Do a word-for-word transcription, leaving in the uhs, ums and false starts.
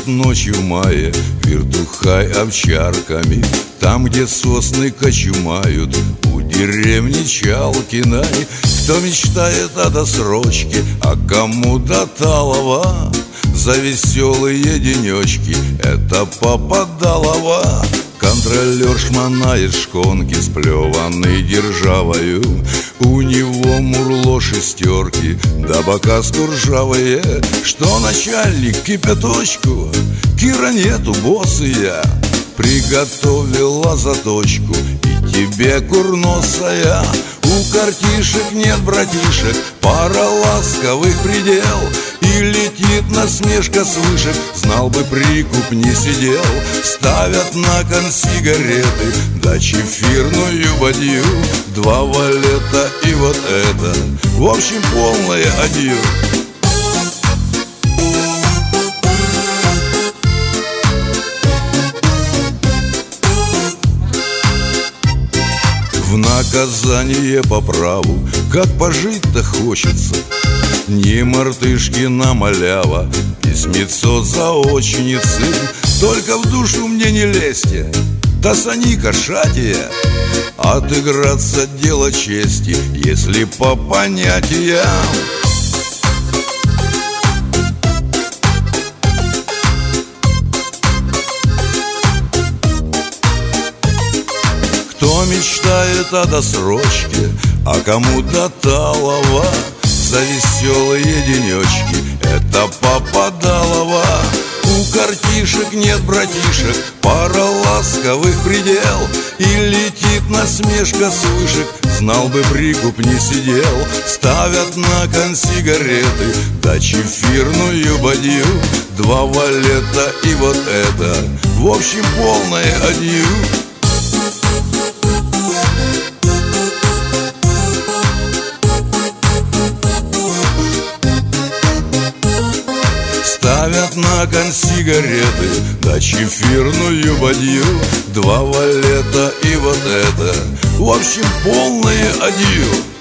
ночью мая вертухай овчарками. Там, где сосны кочумают у деревни Чалкиной. Кто мечтает о досрочке, а кому до талого. За веселые денечки это попадалово. Контролер шмонает шконки, сплеванный державою. У него мурло шестерки, да бока стуржавые. Что начальник, кипяточку? Кира нету, босс и я. Приготовила заточку и тебе, курносая. У картишек нет братишек, пара ласковых предел. И летит насмешка с вышек, знал бы, прикуп не сидел. Ставят на кон сигареты, да чефирную бадью. Два валета и вот это, в общем, полное адью. В наказание по праву, как пожить-то хочется. Не мартышкина малява, письмецо заочницы. Только в душу мне не лезьте, тасани кошатия. Отыграться дело чести, если по понятиям. Кто мечтает о досрочке, а кому до талого. За веселые денечки это попадалово. У картишек нет братишек, пара ласковых предел. И летит насмешка с вышек, знал бы, прикуп не сидел. Ставят на кон сигареты, да чефирную бадью. Два валета и вот это, в общем, полное адью. Ставят на кон сигареты, да чефирную бадью. Два валета и вот это, в общем, полное адью.